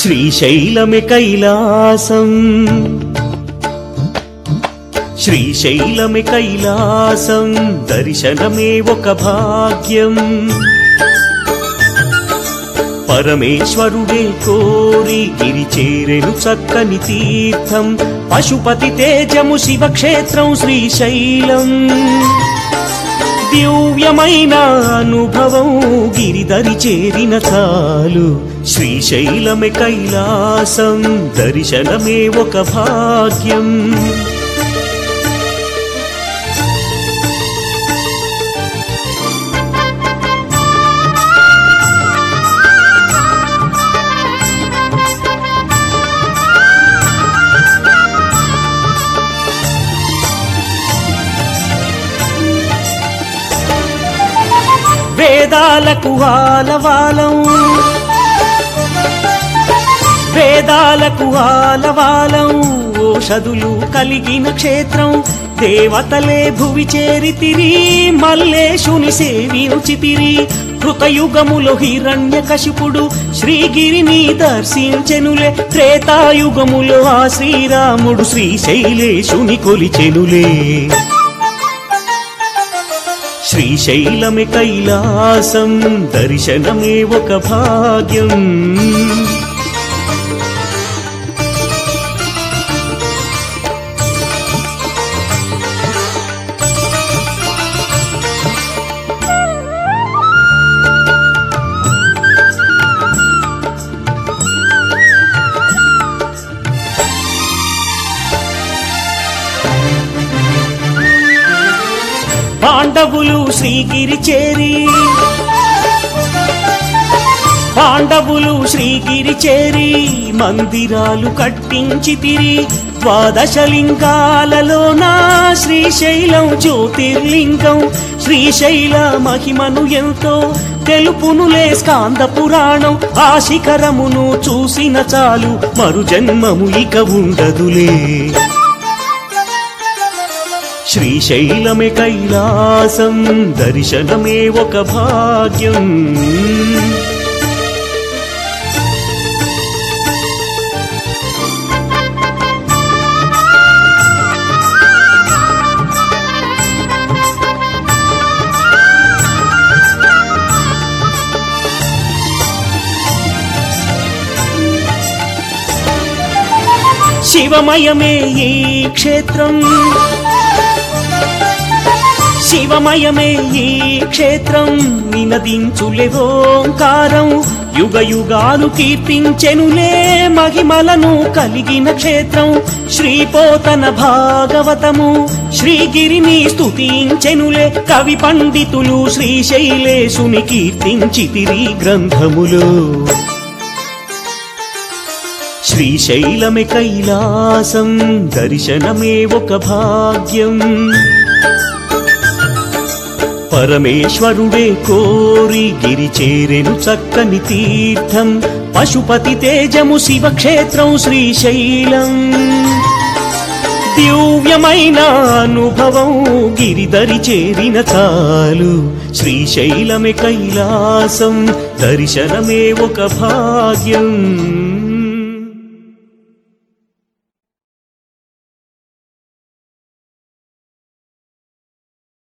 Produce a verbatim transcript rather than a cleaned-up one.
శ్రీశైలమే కైలాసం శ్రీశైలమే కైలాసం దర్శనమే ఒక భాగ్యం పరమేశ్వరుడే కోరి గిరి చేరెను చక్కని తీర్థం పశుపతి తేజము శివక్షేత్రం శ్రీశైలం దివ్యమైన అనుభవం గిరిదరి చేరిన చాలు శ్రీశైలమే కైలాసం దర్శనమే ఒక భాగ్యం వేదాలకు ఆలవాలం వేదాలకు ఆలవాలం ఓషధులు కలిగిన క్షేత్రం దేవతలే భువి చేరితిరి మల్లేశుని సేవించితిరి కృతయుగములో హిరణ్యకశిపుడు శ్రీగిరిని దర్శించెనులే త్రేతాయుగములో ఆ శ్రీరాముడు శ్రీశైలేశుని కొలిచెనులే శ్రీశైలమే కైలాసం దర్శనమే ఒక భాగ్యం పాండవులు శ్రీగిరి చేరి పాండవులు శ్రీగిరి చేరి మందిరాలు కట్టించితిరి ద్వాదశలింగాలలోన శ్రీశైలం జ్యోతిర్లింగం శ్రీశైల మహిమను ఎంతో తెలుపునులే స్కాంద పురాణం ఆ శిఖరమును చూసిన చాలు మరు జన్మము ఇక ఉండదులే శ్రీశైలమే కైలాసం దర్శనమే ఒక భాగ్యం శివమయమే ఈ క్షేత్రం శివమయమే ఈ క్షేత్రం నినదించులే ఓంకారం యుగ యుగాలు కీర్తించెనులే మహిమలను కలిగిన క్షేత్రం శ్రీపోతన భాగవతము శ్రీగిరిని స్తుతించెనులే కవి పండితులు శ్రీశైలేశుని కీర్తించితిరి గ్రంథములు శ్రీశైలమే కైలాసం దర్శనమే ఒక భాగ్యం పరమేశ్వరుడే కోరి గిరి చేరెను చక్కని తీర్థం పశుపతి తేజము శివక్షేత్రం శ్రీశైలం దివ్యమైన అనుభవం గిరిదరి చేరిన చాలు శ్రీశైలమే కైలాసం దర్శనమే ఒక భాగ్యం